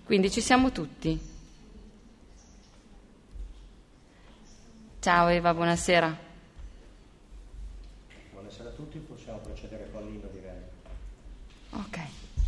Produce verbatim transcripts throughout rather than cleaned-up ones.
Quindi ci siamo tutti. Ciao Eva, buonasera. Buonasera a tutti, possiamo procedere con l'inno, direi. Ok.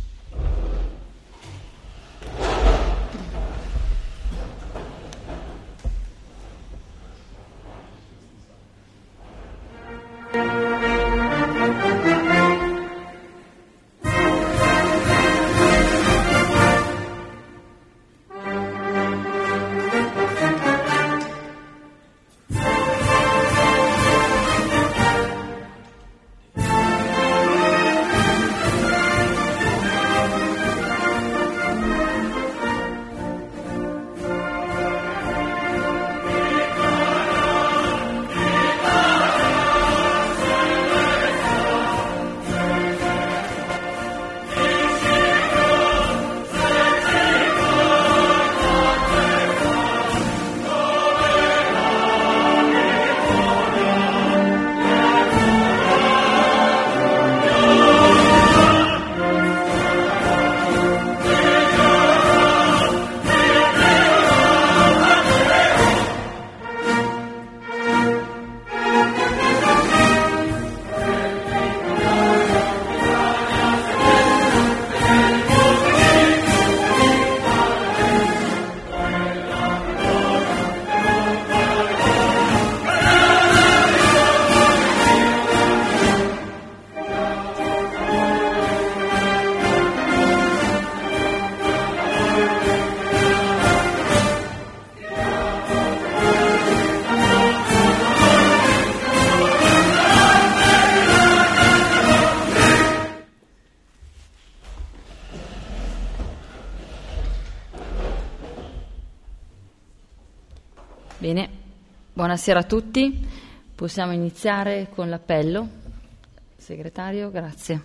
Bene, buonasera a tutti. Possiamo iniziare con l'appello. Segretario, grazie.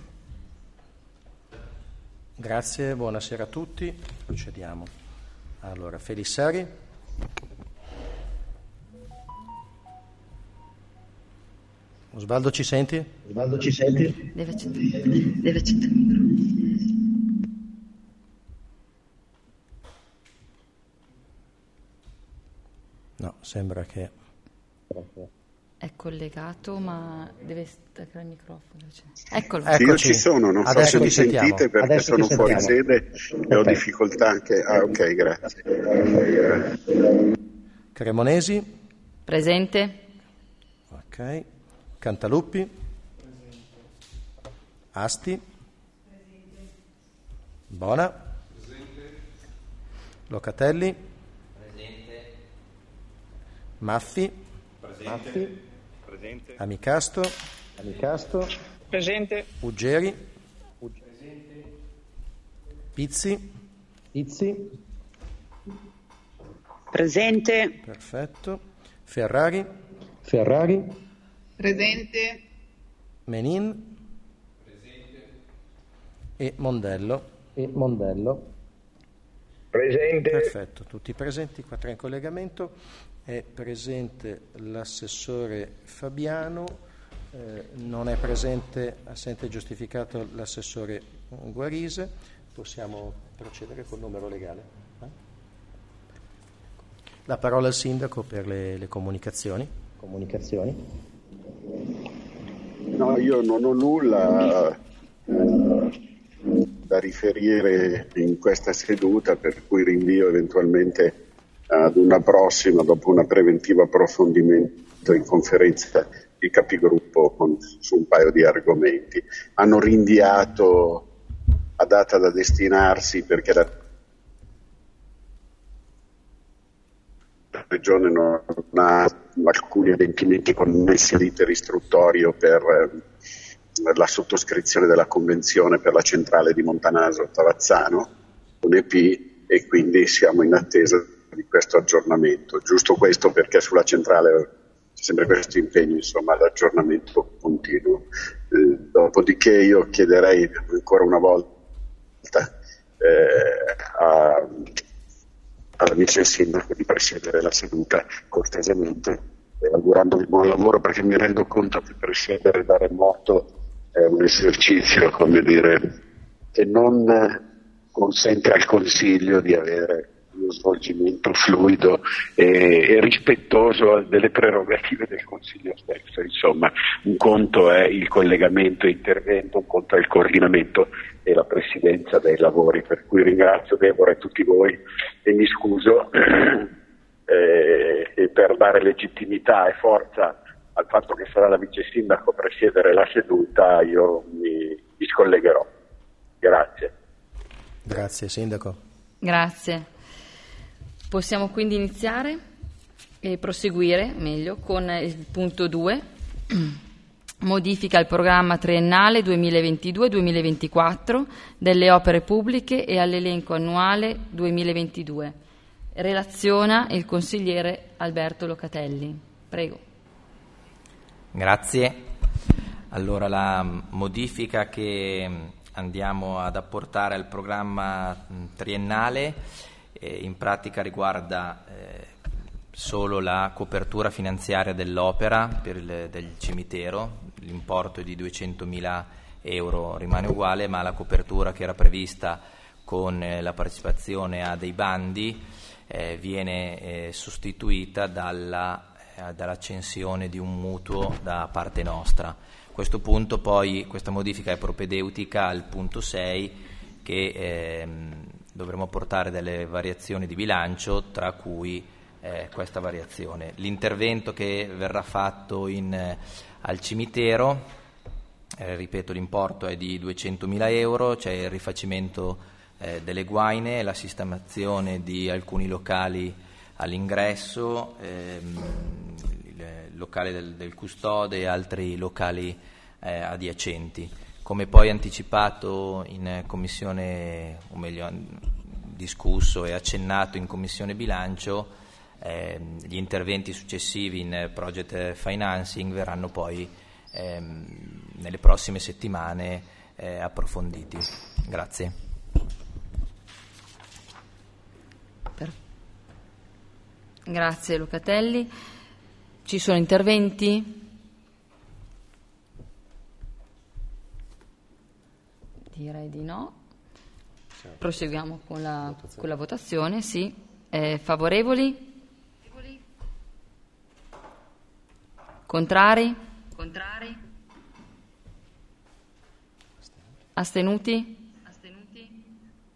Grazie, buonasera a tutti. Procediamo. Allora, Felissari. Osvaldo, ci senti? Osvaldo, ci senti? Deve accendere, deve accendere il microfono. No, sembra che... È collegato, ma deve staccare il microfono. Eccolo. Sì, io ci sono, non so se mi sentite perché Adesso sono fuori sede e ho difficoltà anche... Ah, ok, grazie. Cremonesi. Presente. Ok. Cantaluppi. Presente. Asti. Presente. Bona. Presente. Locatelli. Presente. Maffi. Presente. Maffi. Presente. Amicasto. Amicasto. Presente. Uggeri. Presente. Pizzi. Pizzi. Presente. Perfetto. Ferrari. Ferrari. Presente. Menin. Presente. E Mondello. E Mondello. Presente. Perfetto, tutti presenti, quattro in collegamento. È presente l'assessore Fabiano, eh, non è presente, assente giustificato l'assessore Guarise. Possiamo procedere col numero legale. Eh? La parola al sindaco per le, le comunicazioni. Comunicazioni. No, io non ho nulla eh, da riferire in questa seduta, per cui rinvio eventualmente ad una prossima, dopo una preventiva approfondimento in conferenza di capigruppo con, su un paio di argomenti. Hanno rinviato a data da destinarsi perché la Regione non ha alcuni adempimenti connessi all'iter istruttorio per eh, la sottoscrizione della convenzione per la centrale di Montanaso Tavazzano, un E P, e quindi siamo in attesa di questo aggiornamento. Giusto questo perché sulla centrale c'è sempre questo impegno, insomma, l'aggiornamento continuo. Eh, dopodiché io chiederei ancora una volta eh, a all'amico il sindaco di presiedere la seduta cortesemente, eh, augurandovi buon lavoro, perché mi rendo conto che presiedere da remoto è un esercizio, come dire, che non consente al Consiglio di avere uno svolgimento fluido e, e rispettoso delle prerogative del Consiglio stesso. Insomma, un conto è il collegamento e intervento, un conto è il coordinamento e la presidenza dei lavori, per cui ringrazio Deborah e tutti voi e mi scuso eh, e per dare legittimità e forza al fatto che sarà la vice sindaco a presiedere la seduta io mi, mi scollegherò. Grazie. Grazie sindaco. Grazie. Possiamo quindi iniziare e proseguire meglio con il punto due, modifica al programma triennale duemilaventidue duemilaventiquattro delle opere pubbliche e all'elenco annuale duemilaventidue. Relaziona il consigliere Alberto Locatelli. Prego. Grazie. Allora, la modifica che andiamo ad apportare al programma triennale eh, in pratica riguarda eh, solo la copertura finanziaria dell'opera per il, del cimitero. L'importo di duecentomila euro rimane uguale, ma la copertura che era prevista con eh, la partecipazione a dei bandi eh, viene eh, sostituita dalla, eh, dall'accensione di un mutuo da parte nostra. A questo punto poi questa modifica è propedeutica al punto sei che ehm, dovremo portare delle variazioni di bilancio, tra cui eh, questa variazione. L'intervento che verrà fatto in, eh, al cimitero, eh, ripeto l'importo è di duecentomila euro, c'è il rifacimento eh, delle guaine, la sistemazione di alcuni locali all'ingresso, ehm, il locale del, del custode e altri locali eh, adiacenti. Come poi anticipato in commissione, o meglio discusso e accennato in commissione bilancio, eh, gli interventi successivi in project financing verranno poi ehm, nelle prossime settimane eh, approfonditi. Grazie. Per... Grazie Locatelli. Ci sono interventi? Direi di no. Proseguiamo con la, con la votazione. Sì. Eh, favorevoli? Contrari? Contrari? Astenuti? Astenuti?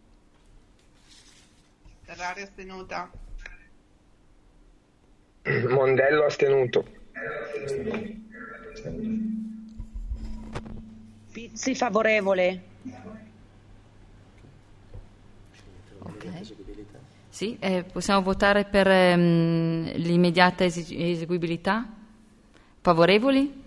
Ferrari astenuta. Mondello astenuto. Pizzi favorevole. Ok. Sì, eh, possiamo votare per ehm, l'immediata esig- eseguibilità? Favorevoli?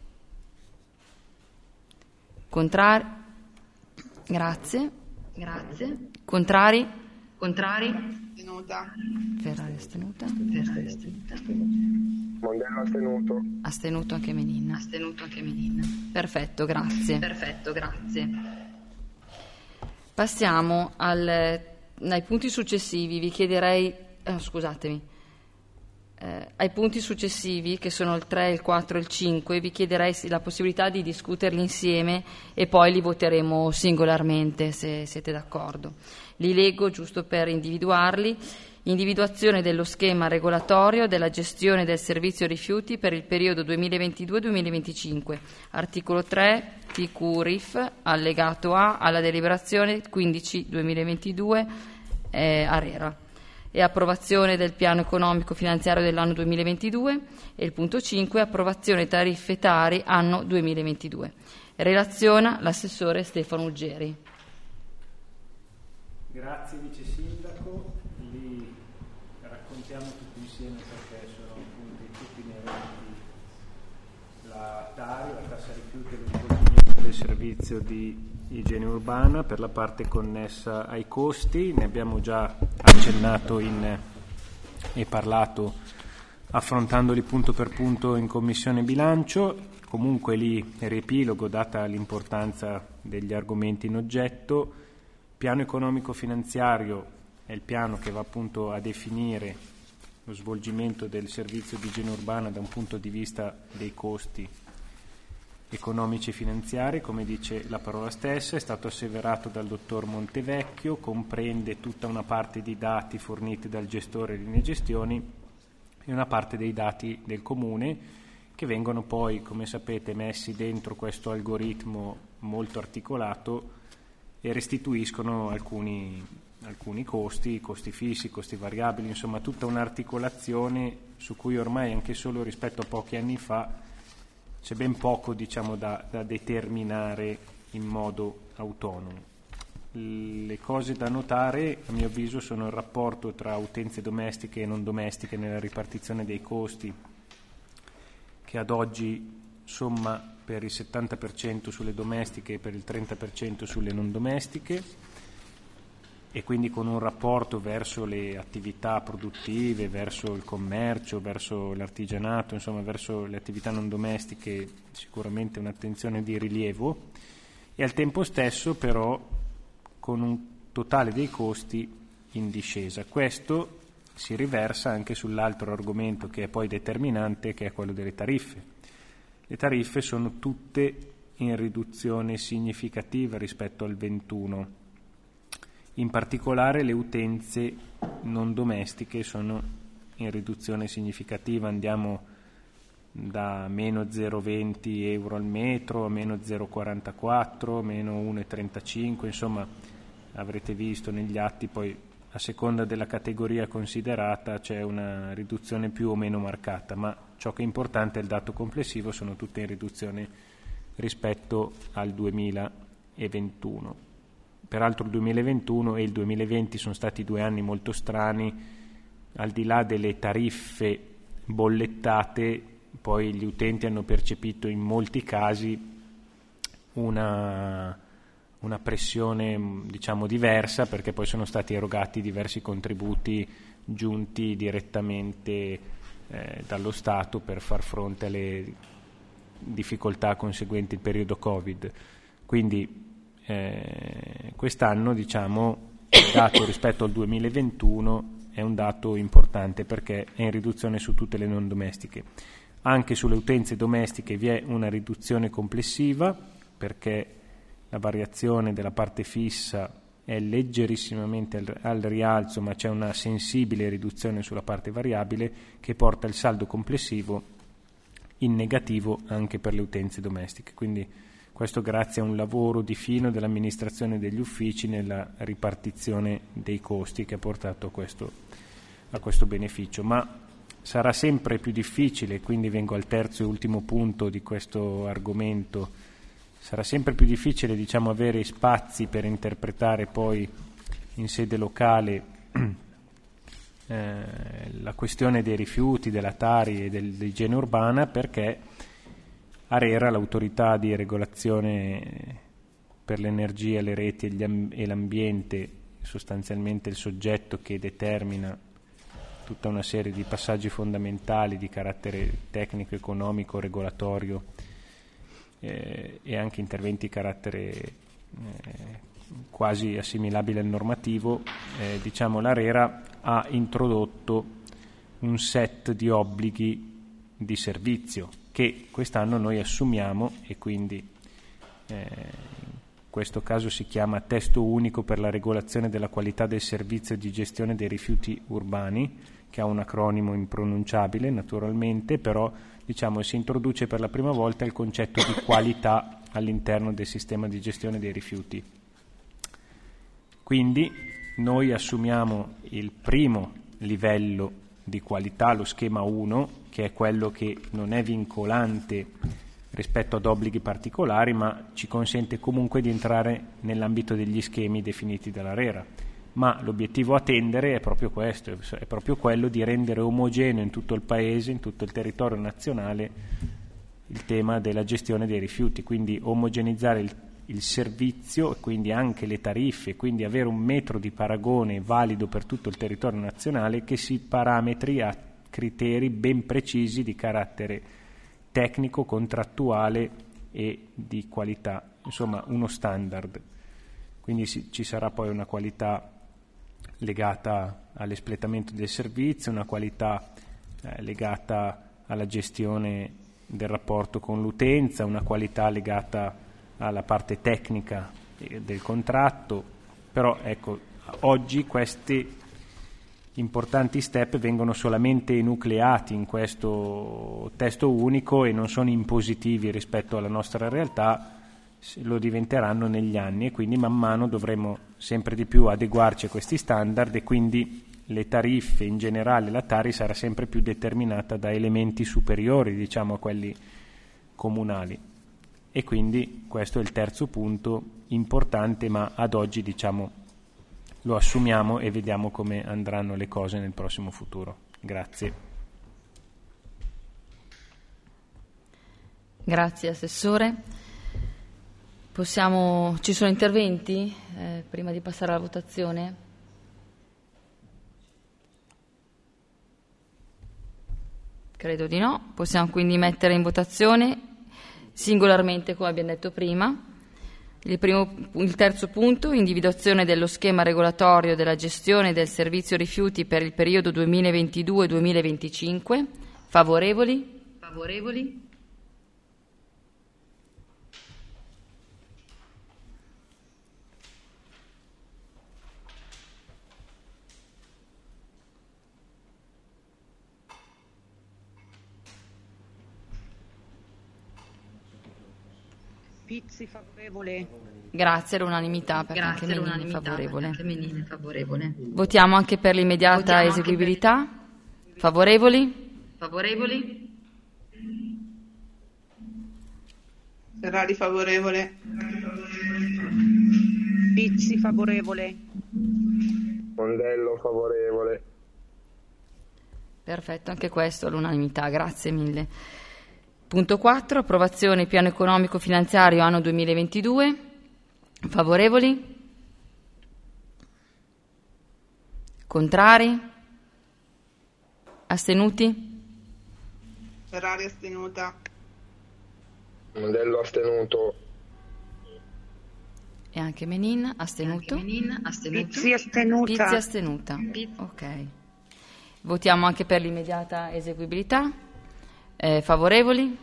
Contrari? Grazie. Grazie. Contrari? Contrari? Astenuta. Ferrari astenuta. Ferrari astenuta. Mondello astenuto. Astenuto anche Menin. Astenuto anche Menin. Perfetto, grazie. Perfetto, grazie. Passiamo al, ai punti successivi. Vi chiederei, eh, scusatemi, eh, ai punti successivi che sono il tre, il quattro e il cinque, vi chiederei la possibilità di discuterli insieme e poi li voteremo singolarmente se siete d'accordo. Li leggo giusto per individuarli. Individuazione dello schema regolatorio della gestione del servizio rifiuti per il periodo duemilaventidue duemilaventicinque. Articolo tre, T Q R I F, allegato A alla deliberazione quindici duemilaventidue eh, ARERA. E approvazione del piano economico finanziario dell'anno duemilaventidue. E il punto cinque, approvazione tariffe Tari anno duemilaventidue. Relaziona l'assessore Stefano Uggeri. Grazie Vice Sindaco, li raccontiamo tutti insieme perché sono punti tutti inerenti la Tari, la tassa rifiuti e lo svolgimento del servizio di igiene urbana per la parte connessa ai costi. Ne abbiamo già accennato in, e parlato affrontandoli punto per punto in Commissione Bilancio. Comunque lì riepilogo, data l'importanza degli argomenti in oggetto. Piano economico finanziario è il piano che va appunto a definire lo svolgimento del servizio di igiene urbana da un punto di vista dei costi economici e finanziari, come dice la parola stessa, è stato asseverato dal dottor Montevecchio, comprende tutta una parte di dati forniti dal gestore di linee gestioni e una parte dei dati del comune, che vengono poi, come sapete, messi dentro questo algoritmo molto articolato e restituiscono alcuni, alcuni costi, costi fissi, costi variabili, insomma tutta un'articolazione su cui ormai anche solo rispetto a pochi anni fa c'è ben poco, diciamo, da, da determinare in modo autonomo. Le cose da notare, a mio avviso, sono il rapporto tra utenze domestiche e non domestiche nella ripartizione dei costi, che ad oggi somma per il settanta per cento sulle domestiche e per il trenta per cento sulle non domestiche, e quindi con un rapporto verso le attività produttive, verso il commercio, verso l'artigianato, insomma verso le attività non domestiche, sicuramente un'attenzione di rilievo, e al tempo stesso però con un totale dei costi in discesa. Questo si riversa anche sull'altro argomento che è poi determinante, che è quello delle tariffe. Le tariffe sono tutte in riduzione significativa rispetto al ventuno. In particolare le utenze non domestiche sono in riduzione significativa, andiamo da meno zero virgola venti euro al metro a meno zero virgola quarantaquattro, meno uno virgola trentacinque, insomma avrete visto negli atti, poi a seconda della categoria considerata c'è una riduzione più o meno marcata, ma ciò che è importante è il dato complessivo, sono tutte in riduzione rispetto al duemilaventuno. Peraltro il duemilaventuno e il duemilaventi sono stati due anni molto strani, al di là delle tariffe bollettate, poi gli utenti hanno percepito in molti casi una, una pressione, diciamo, diversa, perché poi sono stati erogati diversi contributi giunti direttamente eh, dallo Stato per far fronte alle difficoltà conseguenti il periodo Covid. Quindi Eh, quest'anno, diciamo, il dato rispetto al duemilaventuno è un dato importante perché è in riduzione su tutte le non domestiche. Anche sulle utenze domestiche vi è una riduzione complessiva, perché la variazione della parte fissa è leggerissimamente al, al rialzo, ma c'è una sensibile riduzione sulla parte variabile che porta il saldo complessivo in negativo anche per le utenze domestiche. Quindi questo grazie a un lavoro di fino dell'amministrazione degli uffici nella ripartizione dei costi che ha portato a questo, a questo beneficio. Ma sarà sempre più difficile, quindi vengo al terzo e ultimo punto di questo argomento, sarà sempre più difficile, diciamo, avere spazi per interpretare poi in sede locale eh, la questione dei rifiuti, della Tari e dell'igiene urbana, perché ARERA, l'autorità di regolazione per l'energia, le reti e l'ambiente, sostanzialmente il soggetto che determina tutta una serie di passaggi fondamentali di carattere tecnico, economico, regolatorio eh, e anche interventi di carattere eh, quasi assimilabile al normativo, eh, diciamo l'ARERA ha introdotto un set di obblighi di servizio che quest'anno noi assumiamo, e quindi eh, in questo caso si chiama Testo Unico per la regolazione della qualità del servizio di gestione dei rifiuti urbani, che ha un acronimo impronunciabile naturalmente, però diciamo si introduce per la prima volta il concetto di qualità all'interno del sistema di gestione dei rifiuti. Quindi noi assumiamo il primo livello di qualità, lo schema uno, che è quello che non è vincolante rispetto ad obblighi particolari, ma ci consente comunque di entrare nell'ambito degli schemi definiti dall'ARERA. Ma l'obiettivo a tendere è proprio questo, è proprio quello di rendere omogeneo in tutto il Paese, in tutto il territorio nazionale, il tema della gestione dei rifiuti, quindi omogenizzare il, il servizio e quindi anche le tariffe, quindi avere un metro di paragone valido per tutto il territorio nazionale che si parametri a criteri ben precisi di carattere tecnico, contrattuale e di qualità, insomma uno standard. Quindi si, ci sarà poi una qualità legata all'espletamento del servizio, una qualità eh, legata alla gestione del rapporto con l'utenza, una qualità legata alla parte tecnica del contratto, però ecco, oggi questi importanti step vengono solamente enucleati in questo testo unico e non sono impositivi rispetto alla nostra realtà, lo diventeranno negli anni, e quindi man mano dovremo sempre di più adeguarci a questi standard, e quindi le tariffe in generale, la Tari sarà sempre più determinata da elementi superiori, diciamo, a quelli comunali. E quindi questo è il terzo punto importante, ma ad oggi, diciamo, lo assumiamo e vediamo come andranno le cose nel prossimo futuro. Grazie. Grazie Assessore. Possiamo, ci sono interventi eh, prima di passare alla votazione? Credo di no. Possiamo quindi mettere in votazione singolarmente, come abbiamo detto prima. Il, primo, il terzo punto, individuazione dello schema regolatorio della gestione del servizio rifiuti per il periodo duemilaventidue duemilaventicinque. Favorevoli? Favorevoli? Pizzi favorevole. Grazie, l'unanimità, perché Grazie, anche l'unanimità, Menini favorevole. perché anche Menini favorevole. Votiamo anche per l'immediata Votiamo eseguibilità. Per... Favorevoli? Favorevoli? Ferrari favorevole. Pizzi favorevole. Mondello favorevole. Perfetto, anche questo all'unanimità, grazie mille. Punto quattro, approvazione piano economico finanziario anno duemilaventidue. Favorevoli? Contrari? Astenuti? Ferrari astenuta. Mondello astenuto. E anche Menin astenuto. Anche Menin astenuto. Pizzi astenuta. Pizzi astenuta. Ok. Votiamo anche per l'immediata eseguibilità. Eh, favorevoli?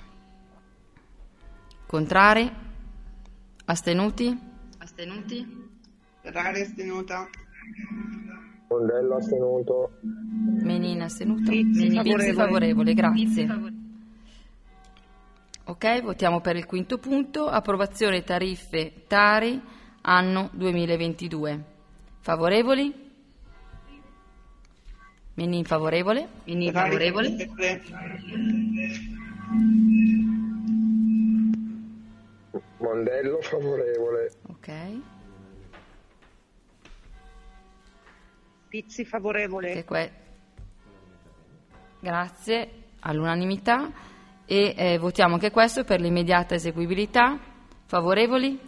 Contrari? Astenuti? Astenuti? Ferrari astenuta. Mondello astenuto. Menin astenuto. Pizzi Menin, favorevole. Pizzi favorevole, grazie. Pizzi favore- Ok, votiamo per il quinto punto, approvazione tariffe Tari anno duemilaventidue. Favorevoli? Menin favorevole? Menin Ferrari favorevole? Mondello favorevole. Ok. Pizzi favorevole. Che que- Grazie, all'unanimità. E eh, votiamo anche questo per l'immediata eseguibilità. Favorevoli?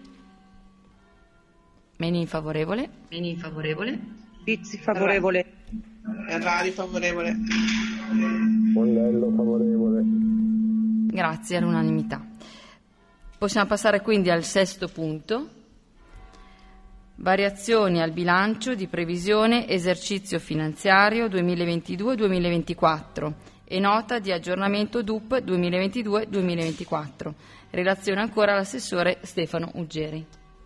Menin favorevole? Menin favorevole? Pizzi favorevole. Ferrari favorevole. Mondello favorevole. Grazie, all'unanimità. Possiamo passare quindi al sesto punto. Variazioni al bilancio di previsione esercizio finanziario duemilaventidue duemilaventiquattro e nota di aggiornamento D U P duemilaventidue duemilaventiquattro. Relazione ancora all'assessore Stefano Uggeri.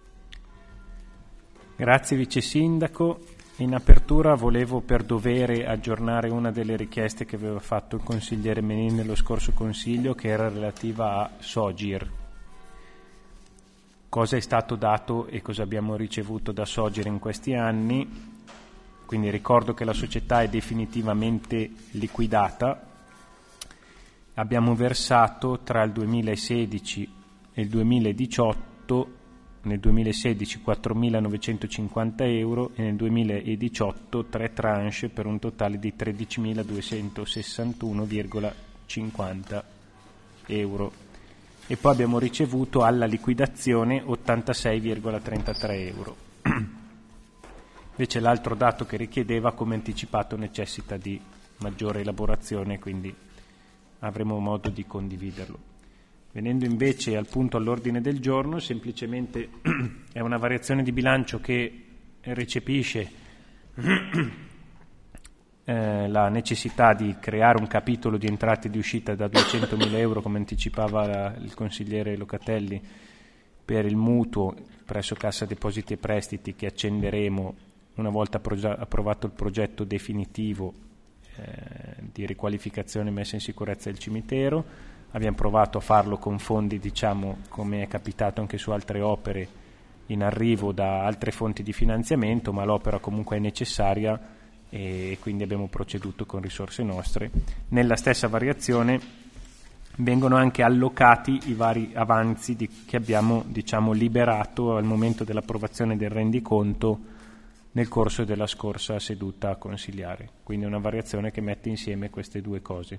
Grazie Vice Sindaco. In apertura volevo per dovere aggiornare una delle richieste che aveva fatto il consigliere Menin nello scorso Consiglio, che era relativa a Sogir. Cosa è stato dato e cosa abbiamo ricevuto da Sogir in questi anni. Quindi ricordo che la società è definitivamente liquidata. Abbiamo versato tra il duemilasedici e il duemiladiciotto, nel duemilasedici quattromilanovecentocinquanta euro e nel duemiladiciotto tre tranche per un totale di tredicimiladaduecentosessantuno virgola cinquanta euro. E poi abbiamo ricevuto alla liquidazione ottantasei virgola trentatré euro. Invece l'altro dato che richiedeva, come anticipato, necessita di maggiore elaborazione, quindi avremo modo di condividerlo. Venendo invece al punto all'ordine del giorno, semplicemente è una variazione di bilancio che recepisce eh, eh, la necessità di creare un capitolo di entrate e di uscita da duecentomila euro, come anticipava la, il consigliere Locatelli, per il mutuo presso Cassa Depositi e Prestiti che accenderemo una volta proge- approvato il progetto definitivo eh, di riqualificazione e messa in sicurezza del cimitero. Abbiamo provato a farlo con fondi, diciamo, come è capitato anche su altre opere, in arrivo da altre fonti di finanziamento, ma l'opera comunque è necessaria e quindi abbiamo proceduto con risorse nostre. Nella stessa variazione vengono anche allocati i vari avanzi di, che abbiamo, diciamo, liberato al momento dell'approvazione del rendiconto nel corso della scorsa seduta consiliare. Quindi è una variazione che mette insieme queste due cose.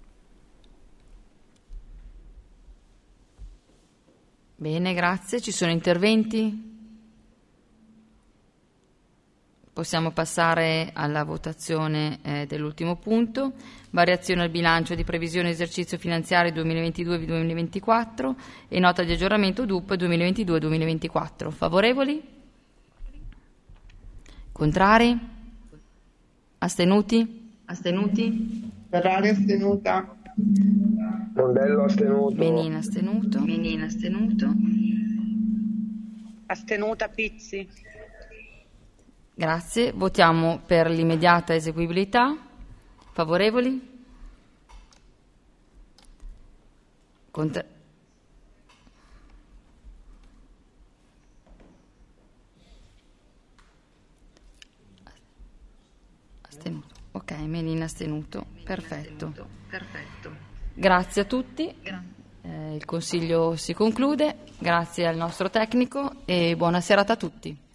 Bene, grazie. Ci sono interventi? Possiamo passare alla votazione eh, dell'ultimo punto. Variazione al bilancio di previsione esercizio finanziario duemilaventidue duemilaventiquattro e nota di aggiornamento D U P duemilaventidue duemilaventiquattro. Favorevoli? Contrari? Astenuti? Astenuti? Ferrari astenuta. Mondello astenuto. Menina astenuto. Menina astenuto. Astenuta Pizzi. Grazie. Votiamo per l'immediata eseguibilità. Favorevoli? Contra- Astenuto. Ok, Menina astenuto. Perfetto. Perfetto. Grazie a tutti. Eh, il consiglio si conclude. Grazie al nostro tecnico e buona serata a tutti.